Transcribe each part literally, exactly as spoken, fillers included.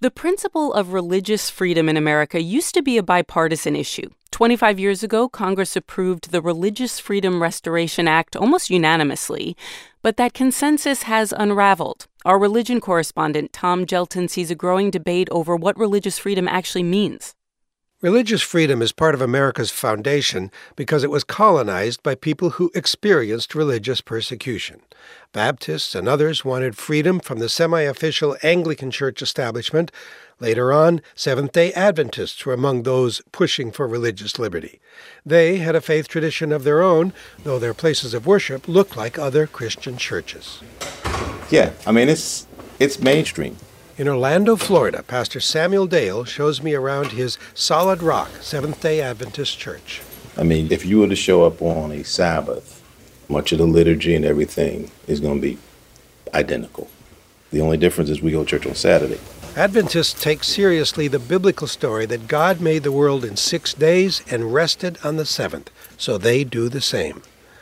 The principle of religious freedom in America used to be a bipartisan issue. twenty-five years ago, Congress approved the Religious Freedom Restoration Act almost unanimously, but that consensus has unraveled. Our religion correspondent, Tom Gelton, sees a growing debate over what religious freedom actually means. Religious freedom is part of America's foundation because it was colonized by people who experienced religious persecution. Baptists and others wanted freedom from the semi-official Anglican Church establishment. Later on, Seventh-day Adventists were among those pushing for religious liberty. They had a faith tradition of their own, though their places of worship looked like other Christian churches. Yeah, I mean, it's it's mainstream. In Orlando, Florida, Pastor Samuel Dale shows me around his Solid Rock Seventh-day Adventist Church. I mean, if you were to show up on a Sabbath, much of the liturgy and everything is going to be identical. The only difference is we go to church on Saturday. Adventists take seriously the biblical story that God made the world in six days and rested on the seventh, so they do the same.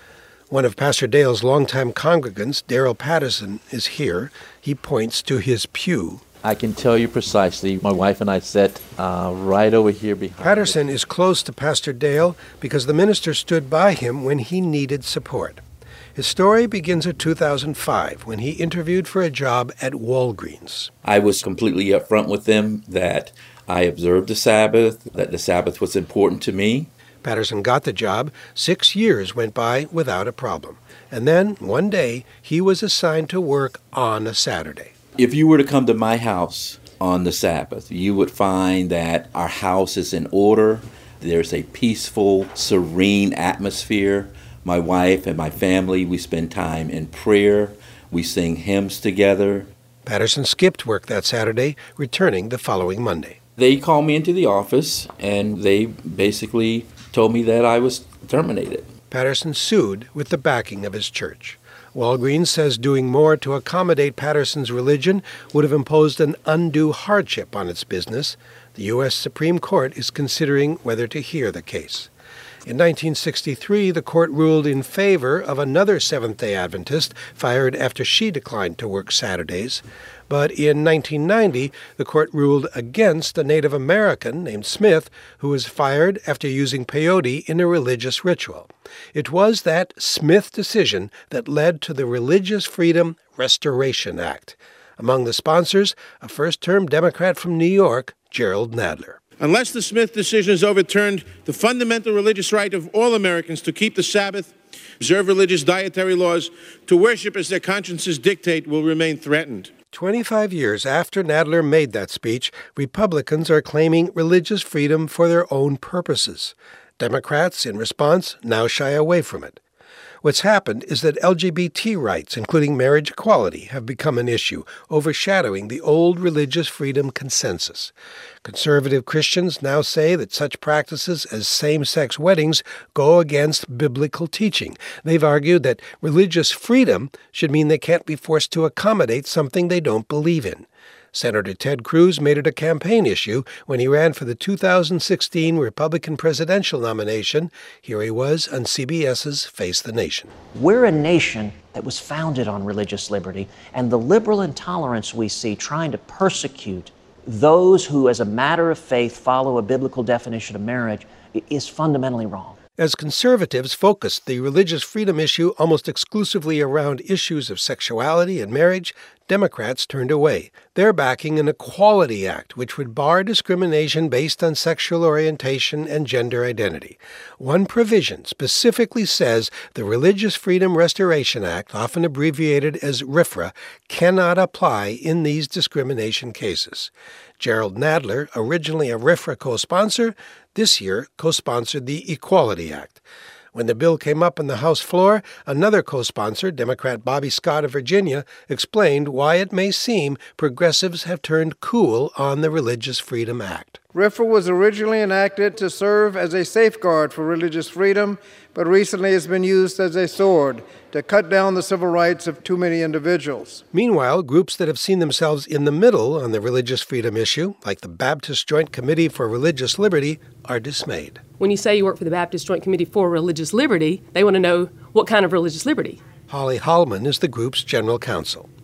One of Pastor Dale's longtime congregants, Daryl Patterson, is here. He points to his pew. I can tell you precisely. My wife and I sat uh, right over here behind. Patterson is close to Pastor Dale because the minister stood by him when he needed support. His story begins in two thousand five when he interviewed for a job at Walgreens. I was completely upfront with them that I observed the Sabbath, that the Sabbath was important to me. Patterson got the job. Six years went by without a problem. And then, one day, he was assigned to work on a Saturday. If you were to come to my house on the Sabbath, you would find that our house is in order. There's a peaceful, serene atmosphere. My wife and my family, we spend time in prayer. We sing hymns together. Patterson skipped work that Saturday, returning the following Monday. They called me into the office, and they basically told me that I was terminated. Patterson sued with the backing of his church. Walgreens says doing more to accommodate Patterson's religion would have imposed an undue hardship on its business. The U S Supreme Court is considering whether to hear the case. In nineteen sixty-three, the court ruled in favor of another Seventh-day Adventist fired after she declined to work Saturdays. But in nineteen ninety, the court ruled against a Native American named Smith who was fired after using peyote in a religious ritual. It was that Smith decision that led to the Religious Freedom Restoration Act. Among the sponsors, a first-term Democrat from New York, Jerrold Nadler. Unless the Smith decision is overturned, the fundamental religious right of all Americans to keep the Sabbath, observe religious dietary laws, to worship as their consciences dictate will remain threatened. Twenty-five years after Nadler made that speech, Republicans are claiming religious freedom for their own purposes. Democrats, in response, now shy away from it. What's happened is that L G B T rights, including marriage equality, have become an issue, overshadowing the old religious freedom consensus. Conservative Christians now say that such practices as same-sex weddings go against biblical teaching. They've argued that religious freedom should mean they can't be forced to accommodate something they don't believe in. Senator Ted Cruz made it a campaign issue when he ran for the two thousand sixteen Republican presidential nomination. Here he was on C B S's Face the Nation. We're a nation that was founded on religious liberty, and the liberal intolerance we see trying to persecute those who, as a matter of faith, follow a biblical definition of marriage is fundamentally wrong. As conservatives focused the religious freedom issue almost exclusively around issues of sexuality and marriage, Democrats turned away. They're backing an Equality Act, which would bar discrimination based on sexual orientation and gender identity. One provision specifically says the Religious Freedom Restoration Act, often abbreviated as R F R A, cannot apply in these discrimination cases. Jerrold Nadler, originally a R F R A co-sponsor, this year co-sponsored the Equality Act. When the bill came up on the House floor, another co-sponsor, Democrat Bobby Scott of Virginia, explained why it may seem progressives have turned cool on the Religious Freedom Act. R F R A was originally enacted to serve as a safeguard for religious freedom, but recently it's been used as a sword to cut down the civil rights of too many individuals. Meanwhile, groups that have seen themselves in the middle on the religious freedom issue, like the Baptist Joint Committee for Religious Liberty, are dismayed. When you say you work for the Baptist Joint Committee for Religious Liberty, they want to know what kind of religious liberty. Holly Hallman is the group's general counsel.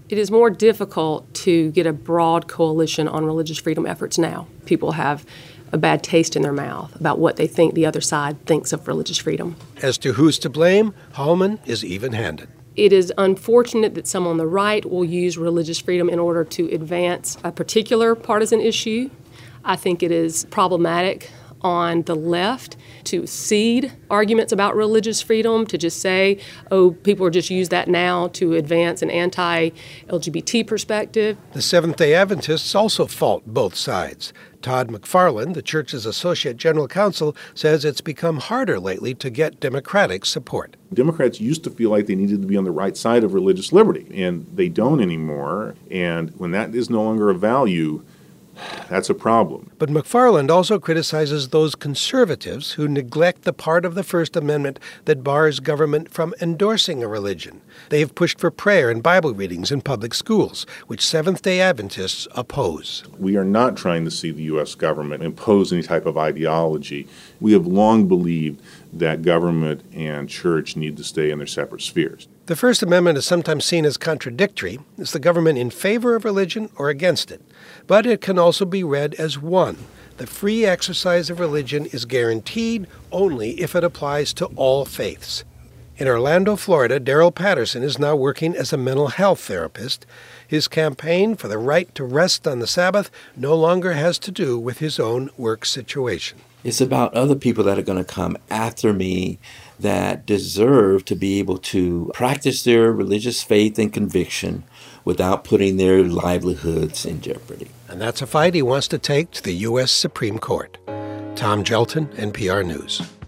It is more difficult to get a broad coalition on religious freedom efforts now. People have a bad taste in their mouth about what they think the other side thinks of religious freedom. As to who's to blame, Hallman is even-handed. It is unfortunate that some on the right will use religious freedom in order to advance a particular partisan issue. I think it is problematic on the left to cede arguments about religious freedom, to just say, oh, people are just use that now to advance an anti-L G B T perspective. The Seventh-day Adventists also fault both sides. Todd McFarland, the church's associate general counsel, says it's become harder lately to get Democratic support. Democrats used to feel like they needed to be on the right side of religious liberty, and they don't anymore. And when that is no longer a value, that's a problem. But McFarland also criticizes those conservatives who neglect the part of the First Amendment that bars government from endorsing a religion. They have pushed for prayer and Bible readings in public schools, which Seventh-day Adventists oppose. We are not trying to see the U S government impose any type of ideology. We have long believed that government and church need to stay in their separate spheres. The First Amendment is sometimes seen as contradictory. Is the government in favor of religion or against it? But it can also be read as one. The free exercise of religion is guaranteed only if it applies to all faiths. In Orlando, Florida, Daryl Patterson is now working as a mental health therapist. His campaign for the right to rest on the Sabbath no longer has to do with his own work situation. It's about other people that are going to come after me that deserve to be able to practice their religious faith and conviction without putting their livelihoods in jeopardy. And that's a fight he wants to take to the U S Supreme Court. Tom Gelton, N P R News.